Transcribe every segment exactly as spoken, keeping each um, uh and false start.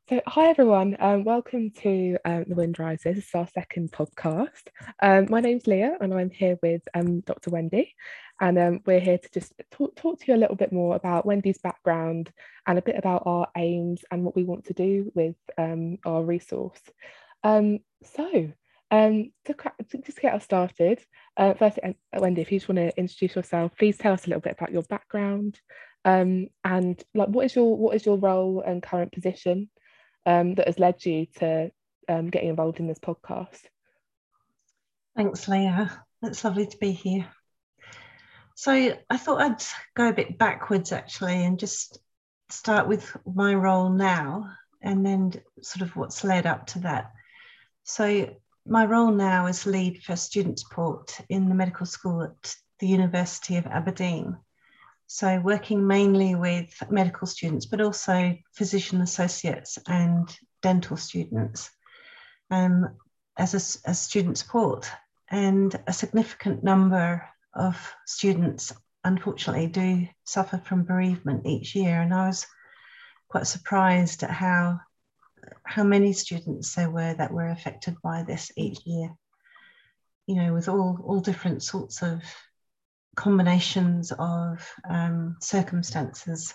So, hi everyone, um, welcome to um, The Wind Rises. This is our second podcast. Um, my name's Leah, and I'm here with um, Doctor Wendy, and um, we're here to just talk, talk to you a little bit more about Wendy's background and a bit about our aims and what we want to do with um, our resource. Um, so, um, to, cra- to just get us started, uh, first, uh, Wendy, if you just want to introduce yourself, please tell us a little bit about your background, um, and like what is your what is your role and current position um, that has led you to um, getting involved in this podcast. Thanks, Leah. It's lovely to be here. So I thought I'd go a bit backwards actually and just start with my role now and then sort of what's led up to that. So my role now is lead for student support in the medical school at the University of Aberdeen. So working mainly with medical students, but also physician associates and dental students um, as a, as student support. And a significant number of students, unfortunately, do suffer from bereavement each year. And I was quite surprised at how how many students there were that were affected by this each year. You know, with all all different sorts of combinations of um, circumstances.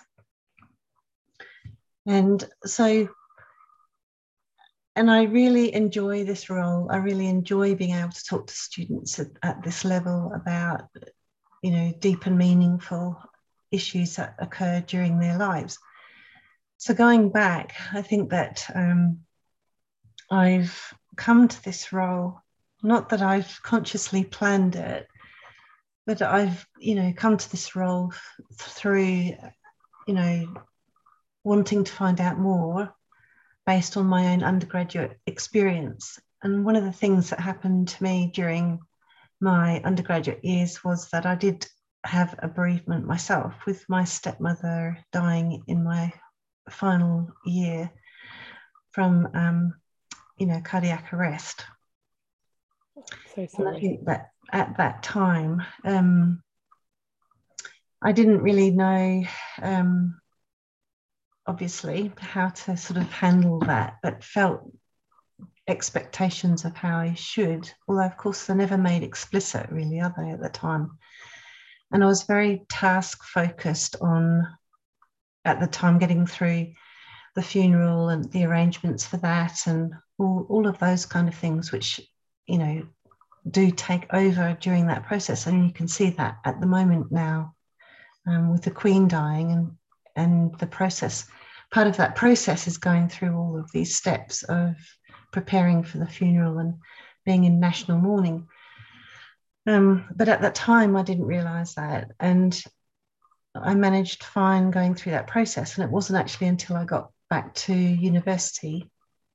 And so, and I really enjoy this role. I really enjoy being able to talk to students at, at this level about, you know, deep and meaningful issues that occur during their lives. So going back, I think that um, I've come to this role, not that I've consciously planned it, but I've, you know, come to this role through, you know, wanting to find out more based on my own undergraduate experience. And one of the things that happened to me during my undergraduate years was that I did have a bereavement myself, with my stepmother dying in my final year from, um, you know, cardiac arrest. So And I sorry. think that at that time, um, I didn't really know, um, obviously, how to sort of handle that, but felt expectations of how I should, although of course they're never made explicit really, are they, at the time? And I was very task focused on, at the time, getting through the funeral and the arrangements for that and all, all of those kind of things, which, you know, do take over during that process. And you can see that at the moment now um, with the Queen dying, and, and the process, part of that process is going through all of these steps of preparing for the funeral and being in national mourning. Um, but at that time, I didn't realise that. And I managed fine going through that process. And it wasn't actually until I got back to university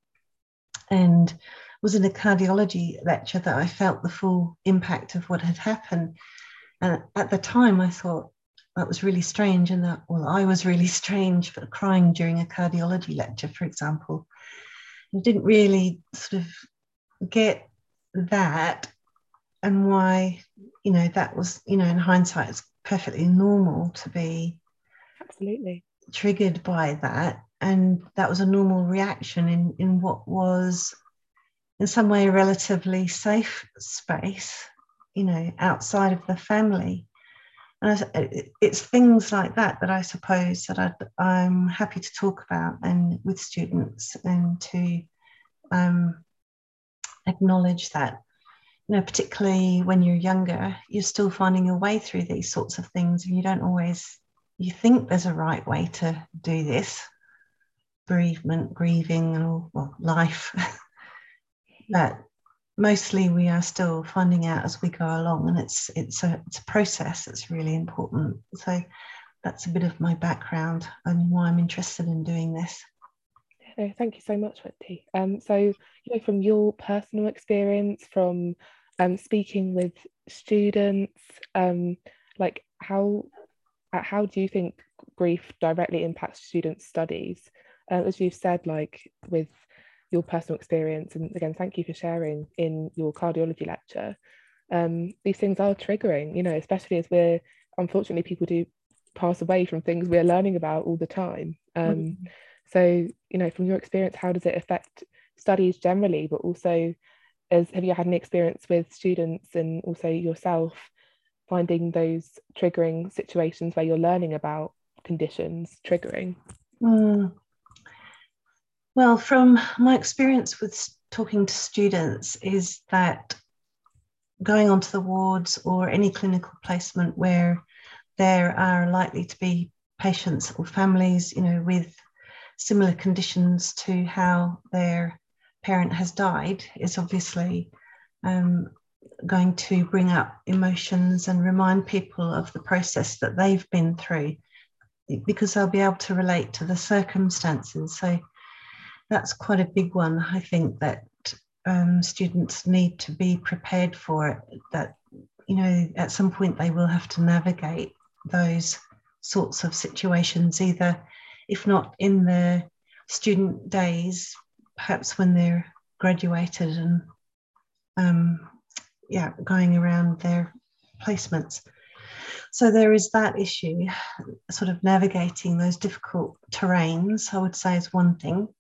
and was in a cardiology lecture that I felt the full impact of what had happened. And at the time, I thought that was really strange. And that, well, I was really strange for crying during a cardiology lecture, for example. I didn't really sort of get that and why, you know, that was, you know, in hindsight, it's perfectly normal to be Absolutely. triggered by that. And that was a normal reaction in, in what was in some way a relatively safe space, you know, outside of the family. And it's things like that that I suppose that I'd, I'm happy to talk about and with students, and to um, acknowledge that, you know, particularly when you're younger, you're still finding your way through these sorts of things, and you don't always, you think there's a right way to do this, bereavement, grieving, or well, life. But mostly we are still finding out as we go along, and it's it's a it's a process that's really important. So that's a bit of my background and why I'm interested in doing this. No, thank you so much, Wendy. Um, so, you know, from your personal experience, from um, speaking with students, um, like how uh, how do you think grief directly impacts students' studies? Uh, as you've said, like with your personal experience, and again, thank you for sharing in your cardiology lecture. Um, these things are triggering, you know, especially as we're unfortunately people do pass away from things we're learning about all the time. Um, Mm-hmm. So, you know, from your experience, how does it affect studies generally, but also as have you had any experience with students and also yourself finding those triggering situations where you're learning about conditions triggering? Mm. Well, from my experience with talking to students is that going onto the wards or any clinical placement where there are likely to be patients or families, you know, with similar conditions to how their parent has died is obviously um, going to bring up emotions and remind people of the process that they've been through, because they'll be able to relate to the circumstances. So that's quite a big one, I think, that um, students need to be prepared for, that, you know, at some point they will have to navigate those sorts of situations, either, if not in the student days, perhaps when they're graduated and um, yeah, going around their placements. So there is that issue, sort of navigating those difficult terrains, I would say, is one thing.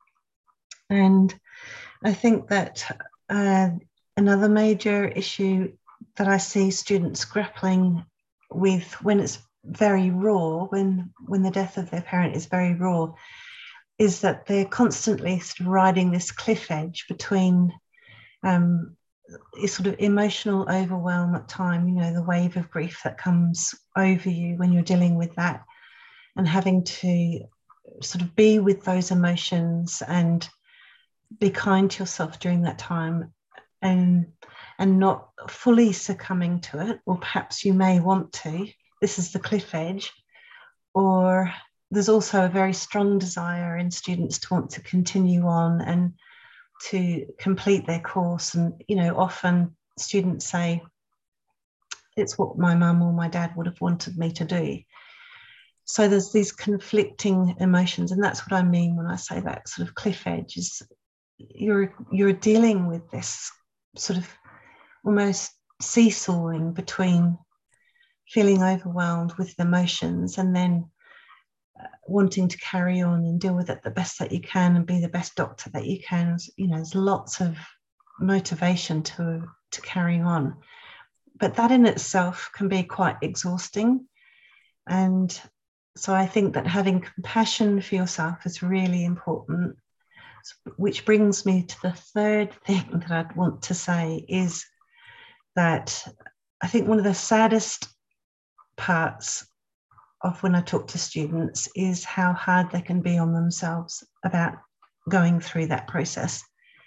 And I think that uh, another major issue that I see students grappling with when it's very raw, when when the death of their parent is very raw, is that they're constantly sort of riding this cliff edge between um, sort of emotional overwhelm at time, you know, the wave of grief that comes over you when you're dealing with that, and having to sort of be with those emotions and be kind to yourself during that time, and and not fully succumbing to it, or perhaps you may want to. This is the cliff edge. Or there's also a very strong desire in students to want to continue on and to complete their course. And, you know, often students say, it's what my mum or my dad would have wanted me to do. So there's these conflicting emotions, and that's what I mean when I say that sort of cliff edge, is you're you're dealing with this sort of almost seesawing between feeling overwhelmed with emotions and then wanting to carry on and deal with it the best that you can and be the best doctor that you can. You know, there's lots of motivation to to carry on, but that in itself can be quite exhausting. And so I think that having compassion for yourself is really important, which brings me to the third thing that I'd want to say, is that I think one of the saddest parts of when I talk to students is how hard they can be on themselves about going through that process.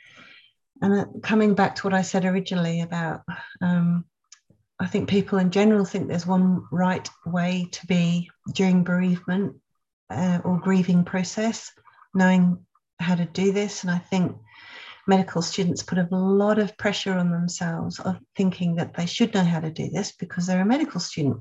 And coming back to what I said originally about, um, I think people in general think there's one right way to be during bereavement uh, or grieving process, knowing how to do this. And I think medical students put a lot of pressure on themselves of thinking that they should know how to do this because they're a medical student.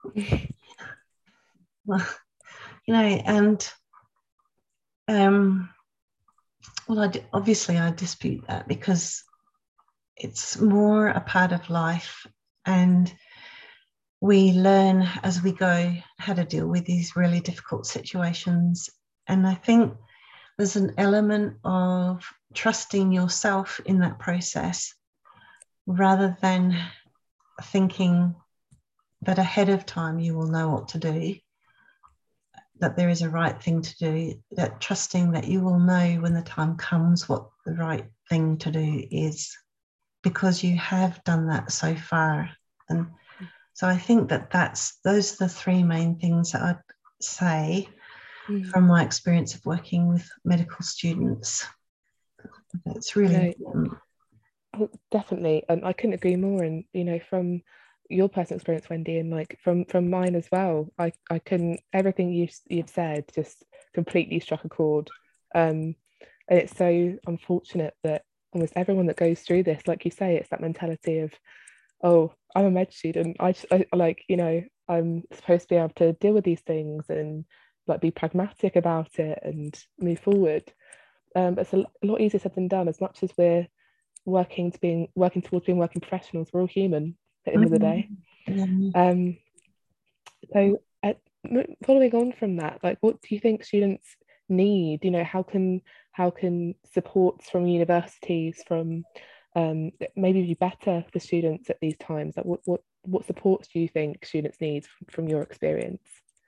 Well, you know, and um, well, I d- obviously I dispute that, because it's more a part of life, and we learn as we go how to deal with these really difficult situations. And I think there's an element of trusting yourself in that process, rather than thinking that ahead of time you will know what to do, that there is a right thing to do, that trusting that you will know when the time comes what the right thing to do is, because you have done that so far. And so I think that that's those are the three main things that I'd say mm. from my experience of working with medical students. It's really no, important. Oh, definitely, and I couldn't agree more. And you know, from your personal experience, Wendy, and like from from mine as well, I I couldn't, everything you you've said just completely struck a chord. Um, and it's so unfortunate that almost everyone that goes through this, like you say, it's that mentality of, oh, I'm a med student. I, just, I like, you know, I'm supposed to be able to deal with these things and like be pragmatic about it and move forward. Um, it's a lot easier said than done. As much as we're working to being working towards being working professionals, we're all human at the end of the day. Mm-hmm. Um, so uh, following on from that, like, what do you think students need? You know, how can how can supports from universities, from um, maybe be better for students at these times? Like what what what supports do you think students need from, from your experience?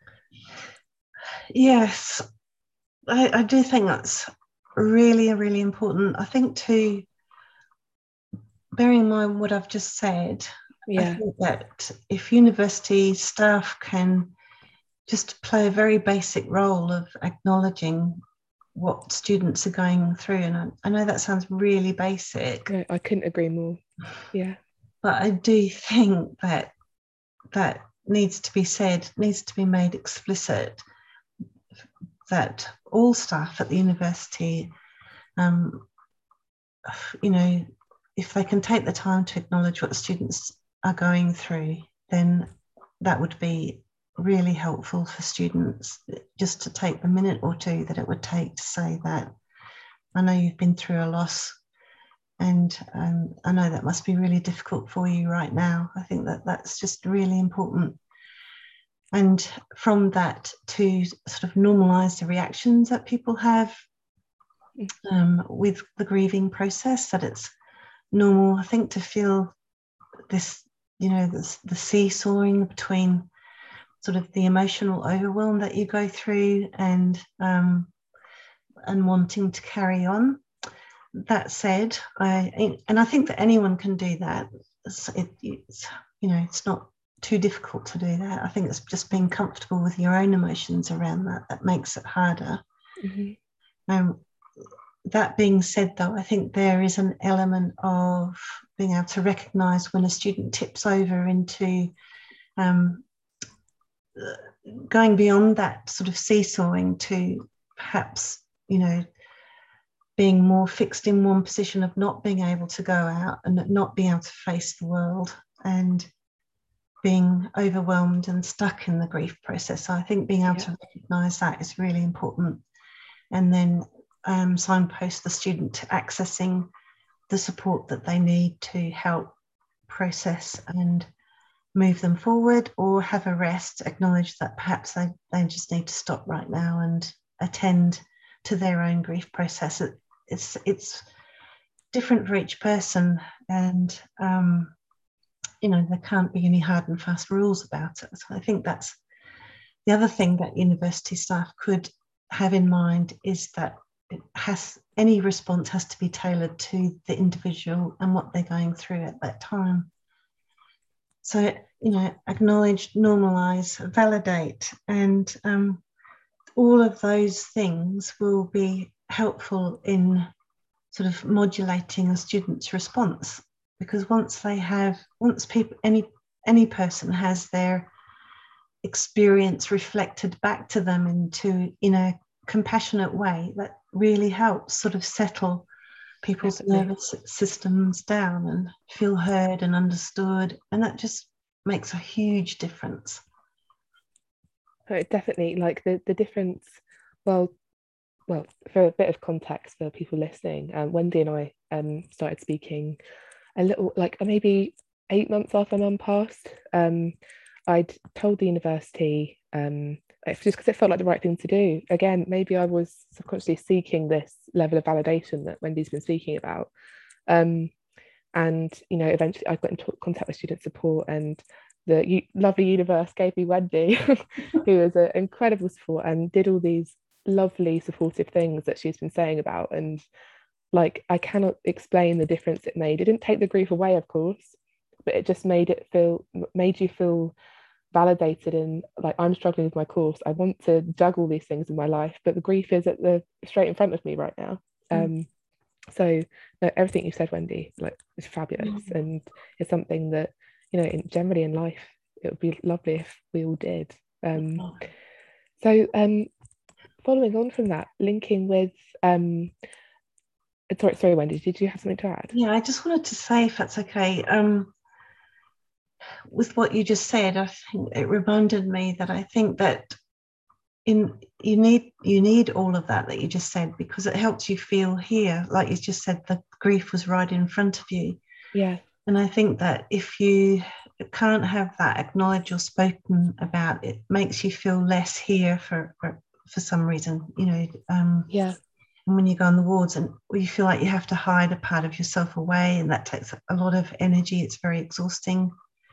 Yes, I, I do think that's really, really important. I think too, bearing in mind what I've just said, I Yeah. think that if university staff can just play a very basic role of acknowledging what students are going through, and I, I know that sounds really basic, No, I couldn't agree more. Yeah. but I do think that that needs to be said, needs to be made explicit, that all staff at the university, um, you know, if they can take the time to acknowledge what the students are going through, then that would be really helpful for students, just to take the minute or two that it would take to say that, I know you've been through a loss, and um, I know that must be really difficult for you right now. I think that that's just really important. And from that to sort of normalize the reactions that people have um, with the grieving process, that it's normal, I think, to feel this, you know, this, the seesawing between sort of the emotional overwhelm that you go through and um, and wanting to carry on. That said, I and I think that anyone can do that. It's, it, it's you know, it's not too difficult to do that. I think it's just being comfortable with your own emotions around that that makes it harder. Mm-hmm. Um, that being said, though, I think there is an element of being able to recognise when a student tips over into um, going beyond that sort of seesawing to perhaps, you know, being more fixed in one position of not being able to go out and not being able to face the world and being overwhelmed and stuck in the grief process. So I think being able yeah. to recognise that is really important, and then um, signpost the student to accessing the support that they need to help process and move them forward, or have a rest, acknowledge that perhaps they, they just need to stop right now and attend to their own grief process. It, it's it's different for each person, and um, you know, there can't be any hard and fast rules about it. So I think that's the other thing that university staff could have in mind, is that it has, any response has to be tailored to the individual and what they're going through at that time. So, you know, acknowledge, normalize, validate, and um, all of those things will be helpful in sort of modulating a student's response. Because once they have, once people, any any person has their experience reflected back to them into in a compassionate way, that really helps sort of settle people's Definitely. nervous systems down and feel heard and understood, and that just makes a huge difference. Oh, definitely, like the the difference. Well, well, for a bit of context for people listening, um, Wendy and I um started speaking a little, like maybe eight months after Mum passed. Um, I'd told the university, um, just because it felt like the right thing to do. Again, maybe I was subconsciously seeking this level of validation that Wendy's been speaking about. Um, and, you know, eventually I got into contact with student support, and the u- lovely universe gave me Wendy, who was an incredible support and did all these lovely supportive things that she's been saying about. And like, I cannot explain the difference it made. It didn't take the grief away, of course, but it just made it feel, made you feel validated. And like, I'm struggling with my course. I want to juggle these things in my life, but the grief is at the straight in front of me right now. Mm. Um, so no, everything you said, Wendy, like, is fabulous, mm. and it's something that, you know, in, generally in life, it would be lovely if we all did. Um, oh. So um, following on from that, linking with um, sorry, sorry, Wendy, did you have something to add? Yeah, I just wanted to say, if that's okay, um, with what you just said, I think it reminded me that I think that in you need you need all of that that you just said, because it helps you feel here, like you just said, the grief was right in front of you. Yeah. And I think that if you can't have that acknowledged or spoken about, it makes you feel less here for, for for some reason, you know. Um, Yeah. and when you go on the wards and you feel like you have to hide a part of yourself away, and that takes a lot of energy, it's very exhausting.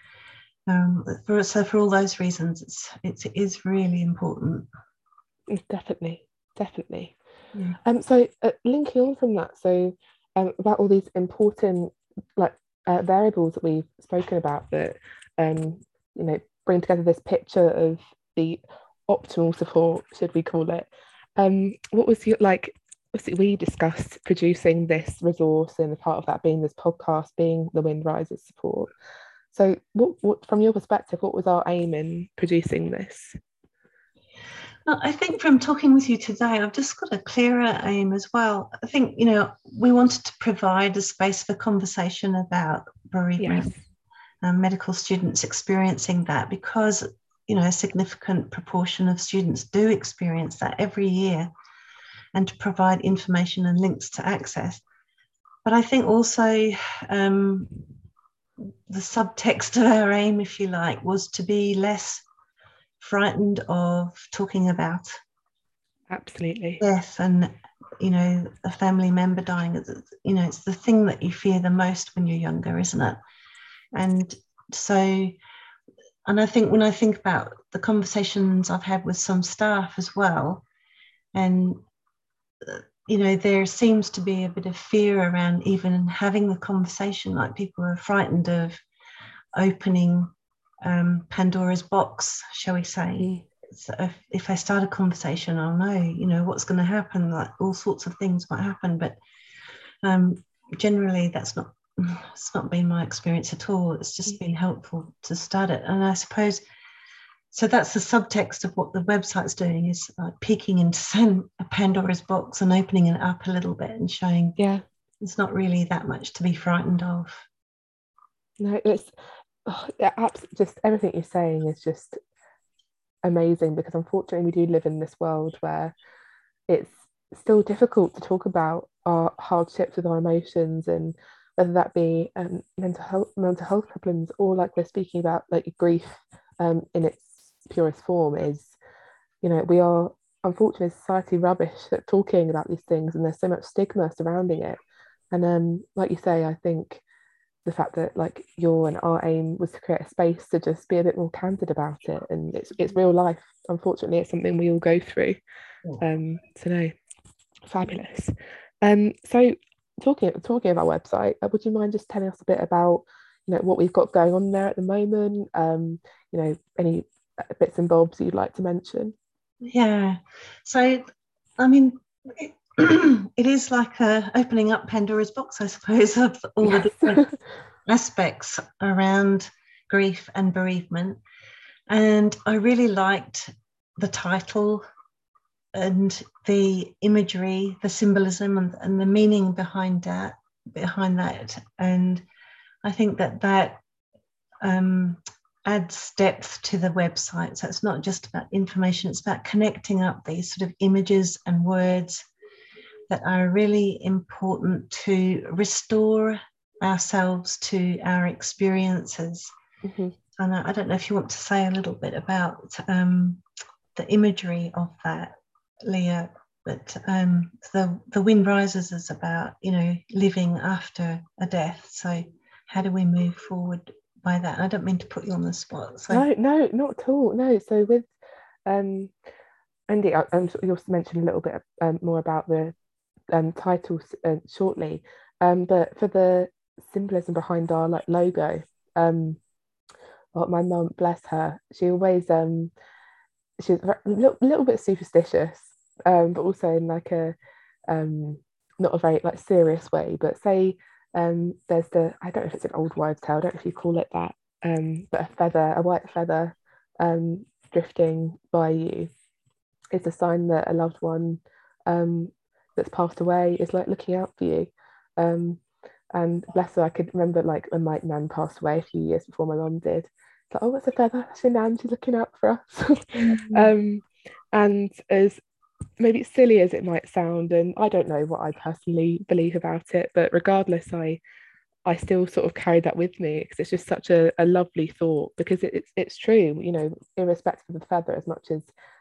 Um, for, so for all those reasons, it's, it's it is really important. Definitely, definitely. Yeah. Um, so uh, linking on from that, so um, about all these important like uh, variables that we've spoken about that um, you know, bring together this picture of the optimal support, should we call it? Um, what was your like? Obviously, we discussed producing this resource, and a part of that being this podcast, being the Wind Rises support. So, what, what from your perspective, what was our aim in producing this? Well, I think from talking with you today, I've just got a clearer aim as well. I think, you know, we wanted to provide a space for conversation about bereavement, Yes. um, medical students experiencing that, because, you know, a significant proportion of students do experience that every year, and to provide information and links to access. But I think also um, the subtext of our aim, if you like, was to be less frightened of talking about Absolutely. death and, you know, a family member dying. You know, it's the thing that you fear the most when you're younger, isn't it? And so, and I think when I think about the conversations I've had with some staff as well, and you know, there seems to be a bit of fear around even having the conversation. Like, people are frightened of opening um, Pandora's box, shall we say. Mm. So if, if I start a conversation, I'll know, you know, what's going to happen. Like, all sorts of things might happen, but um, generally that's not, it's not been my experience at all. It's just been helpful to start it. And I suppose, so that's the subtext of what the website's doing, is like peeking into a Pandora's box and opening it up a little bit and showing, Yeah. it's not really that much to be frightened of. No, it's oh, yeah, abs- just everything you're saying is just amazing, because unfortunately we do live in this world where it's still difficult to talk about our hardships with our emotions, and whether that be um, mental health mental health problems, or like we're speaking about like grief um, in its purest form is, you know, we are unfortunately society rubbish at talking about these things, and there's so much stigma surrounding it. And um, like you say, I think the fact that like your and our aim was to create a space to just be a bit more candid about it, and it's it's real life. Unfortunately, it's something we all go through. Um, so no, fabulous. Um, so talking talking about our website, uh, would you mind just telling us a bit about, you know, what we've got going on there at the moment? Um, you know, any uh, bits and bobs you'd like to mention? Yeah. So, I mean, it, it is like a opening up Pandora's box, I suppose, of all the Yes. different aspects around grief and bereavement. And I really liked the title and the imagery, the symbolism, and, and the meaning behind that. Behind that, and I think that that um, adds depth to the website. So it's not just about information; it's about connecting up these sort of images and words that are really important to restore ourselves to our experiences. Mm-hmm. And I, I don't know if you want to say a little bit about um, the imagery of that, Leah. But um, the the Wind Rises is about, you know, living after a death. So how do we move forward by that? I don't mean to put you on the spot. So No, no, not at all. No. So with um, Andy, I, I'm sure you'll mention a little bit um, more about the um, titles uh, shortly. Um, but for the symbolism behind our like logo, um, well, my mum, bless her, she always um, she's a little, little bit superstitious, um, but also in like a um, not a very like serious way. But say um, there's the, I don't know if it's an old wives' tale, I don't know if you call it that, um, but a feather, a white feather um, drifting by you is a sign that a loved one um, that's passed away is like looking out for you. Um, and bless her, I could remember like when my nan passed away a few years before my mum did. It's like, oh, it's a feather. That's your nan. She's looking out for us. um, and as maybe silly as it might sound, and I don't know what I personally believe about it, but regardless, I I still sort of carry that with me, because it's just such a, a lovely thought, because it, it's it's true, you know, irrespective of the feather, as much as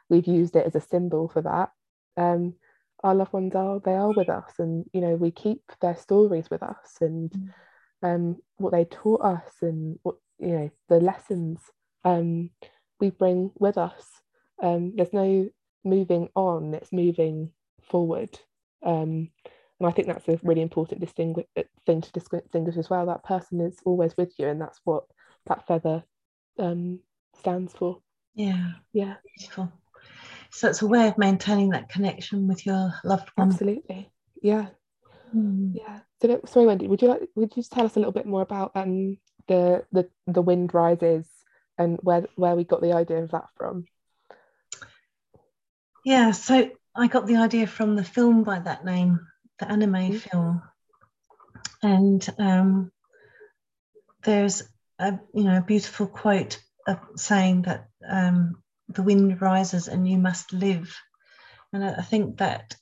we've used it as a symbol for that. Um, our loved ones are they are with us, and you know we keep their stories with us, and um, what they taught us, and what you know the lessons um, we bring with us. Um, there's no moving on; it's moving forward. Um, and I think that's a really important distingu- thing to distinguish as well. That person is always with you, and that's what that feather um, stands for. Yeah, Yeah, beautiful. So it's a way of maintaining that connection with your loved one. absolutely. Yeah, Mm. yeah. So, sorry, Wendy, would you like would you just tell us a little bit more about um the the the wind rises and where where we got the idea of that from? Yeah, so I got the idea from the film by that name, the anime Mm-hmm. film, and um, there's a you know a beautiful quote of saying that um, the wind rises and you must live, and I, I think that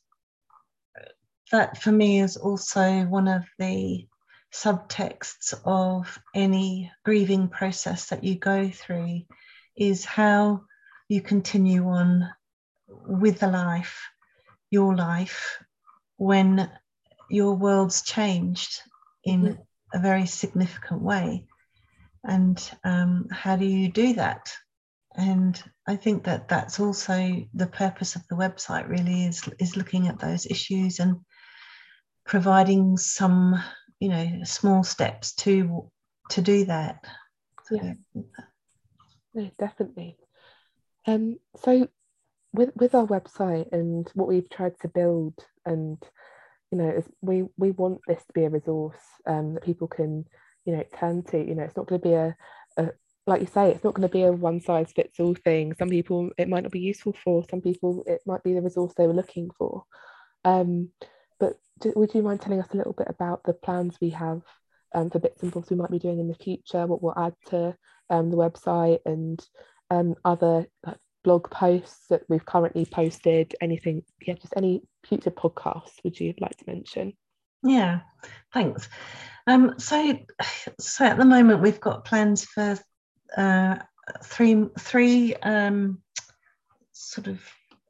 that for me is also one of the subtexts of any grieving process that you go through, is how you continue on with the life, your life, when your world's changed in Mm-hmm. a very significant way. And um, how do you do that? And I think that that's also the purpose of the website, really, is, is looking at those issues and providing some, you know, small steps to to do that. So, Yeah, no, definitely. Um, so with with our website and what we've tried to build, and you know, is we we want this to be a resource um, that people can, you know, turn to. You know, it's not going to be a, a like you say, it's not going to be a one size fits all thing. Some people it might not be useful for. Some people it might be the resource they were looking for. Um, but do, would you mind telling us a little bit about the plans we have um, for bits and bobs we might be doing in the future? What we'll add to um, the website and um, other like, blog posts that we've currently posted? Anything? Yeah, just any future podcasts would you like to mention? yeah, thanks. Um, so, so at the moment we've got plans for uh, three three um, sort of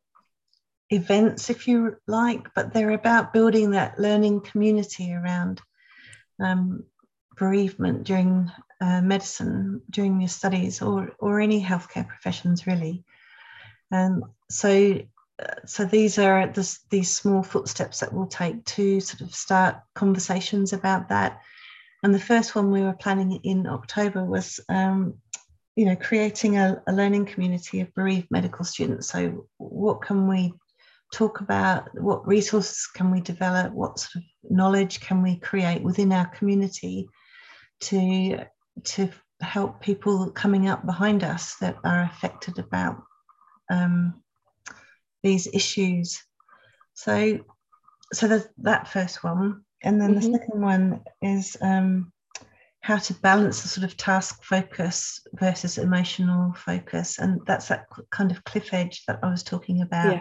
events, if you like, but they're about building that learning community around um, bereavement during uh, medicine, during your studies, or or any healthcare professions, really. And so, uh, so these are this, these small footsteps that we'll take to sort of start conversations about that. And the first one we were planning in October was, um, you know, creating a, a learning community of bereaved medical students. So, what can we talk about? What resources can we develop? What sort of knowledge can we create within our community to to help people coming up behind us that are affected about um, these issues? So, so there's that first one, and then the Mm-hmm. second one is um, how to balance the sort of task focus versus emotional focus, and that's that kind of cliff edge that I was talking about. Yeah.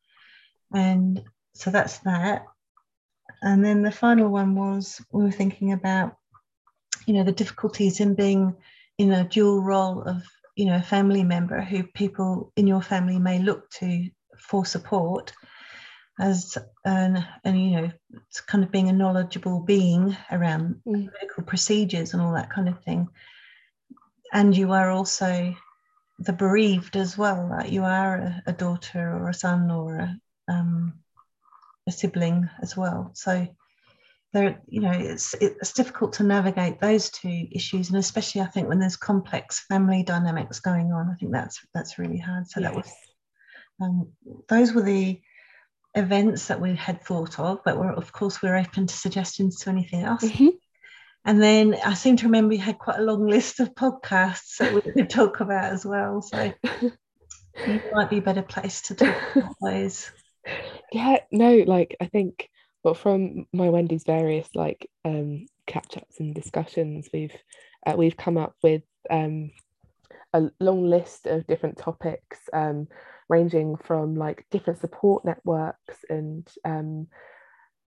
And so that's that. And then the final one was we were thinking about, you know, the difficulties in being in a dual role of, you know, a family member who people in your family may look to for support as an, and you know, it's kind of being a knowledgeable being around Mm. medical procedures and all that kind of thing. And you are also the bereaved as well, like you are a, a daughter or a son or a, um, a sibling as well. So there, you know, it's it's difficult to navigate those two issues, and especially I think when there's complex family dynamics going on, I think that's that's really hard. So that was Yes. um, those were the events that we had thought of, but we're of course we're open to suggestions to anything else. Mm-hmm. And then I seem to remember you had quite a long list of podcasts that we could talk about as well. So you might be a better place to talk about those. Yeah, no, like I think, well, from my Wendy's various like um catch-ups and discussions, we've uh, we've come up with um a long list of different topics, um, ranging from like different support networks and um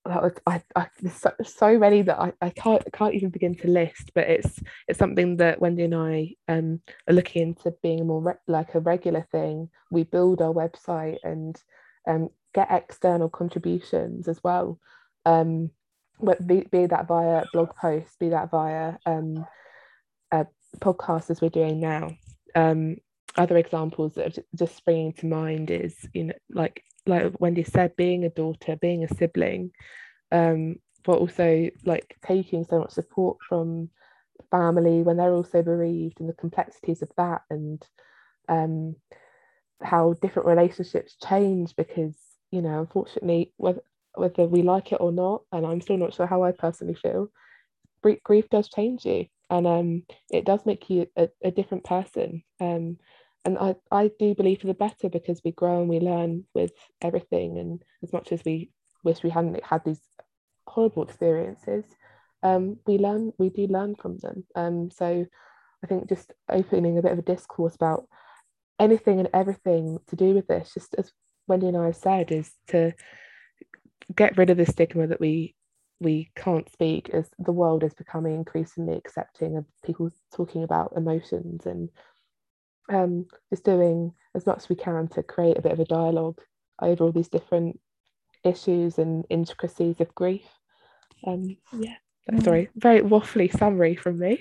that was, I, I, there's so, so many that I, I can't can't even begin to list, but it's it's something that Wendy and I um, are looking into being more re- like a regular thing. We build our website and um, get external contributions as well, um, but be, be that via blog posts, be that via um, a podcast as we're doing now. Um, other examples that are just springing to mind is, you know, like like Wendy said, being a daughter, being a sibling, um, but also like taking so much support from family when they're also bereaved, and the complexities of that, and um, how different relationships change because, you know, unfortunately, whether whether we like it or not, and I'm still not sure how I personally feel, grief does change you, and um, it does make you a, a different person. Um, and I, I do believe for the better, because we grow and we learn with everything. And as much as we wish we hadn't had these horrible experiences, um, we learn, we do learn from them. Um, so I think just opening a bit of a discourse about anything and everything to do with this, just as Wendy and I have said, is to get rid of the stigma that we we can't speak, as the world is becoming increasingly accepting of people talking about emotions, and um, just doing as much as we can to create a bit of a dialogue over all these different issues and intricacies of grief. Um, yeah, mm. Sorry, very waffly summary from me.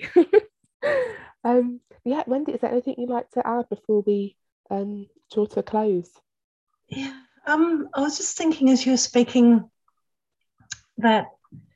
um, yeah, Wendy, is there anything you'd like to add before we um, draw to a close? Yeah, um, I was just thinking as you were speaking that,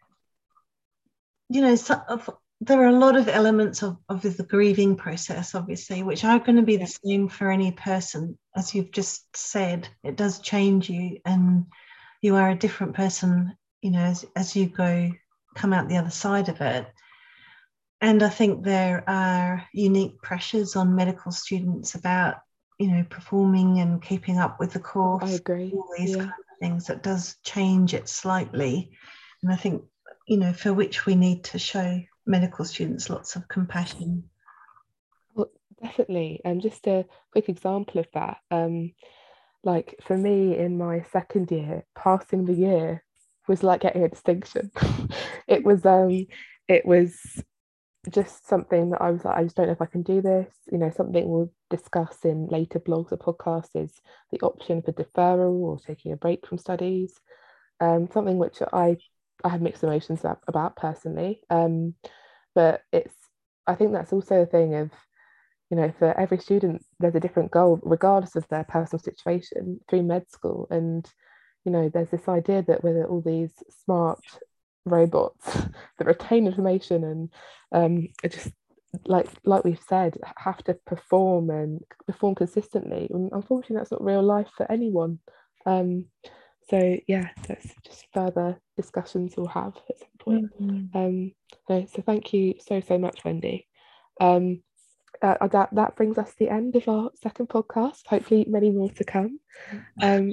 you know, so, of, there are a lot of elements of, of the grieving process, obviously, which are going to be yeah. the same for any person. As you've just said, it does change you, and you are a different person, you know, as, as you go, come out the other side of it. And I think there are unique pressures on medical students about, you know, performing and keeping up with the course. I agree. All these yeah. kind of things. That does change it slightly. And I think, you know, for which we need to show medical students lots of compassion. Well, definitely. And just a quick example of that, um, like for me in my second year, passing the year was like getting a distinction. it was um it was just something that I was like, I just don't know if I can do this. You know, something we'll discuss in later blogs or podcasts is the option for deferral or taking a break from studies. Um, something which I I had mixed emotions about, about personally. Um, but it's I think that's also a thing of, you know, for every student, there's a different goal, regardless of their personal situation through med school. And, you know, there's this idea that with all these smart robots that retain information and um, it just like like we've said, have to perform and perform consistently. And unfortunately, that's not real life for anyone. Um, so yeah, that's just further discussions we'll have at some point. Mm-hmm. Um, so, so thank you so so much, Wendy. Um, uh, that that brings us to the end of our second podcast. Hopefully, many more to come. Um,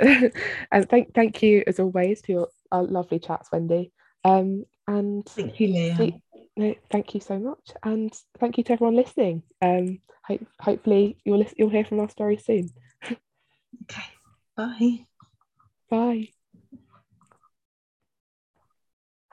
and thank thank you as always for your uh, lovely chats, Wendy. Um, and thank you, Leah. See, no, thank you so much, and thank you to everyone listening. Um, hope, hopefully you'll you'll hear from us very soon. Okay, bye. Bye.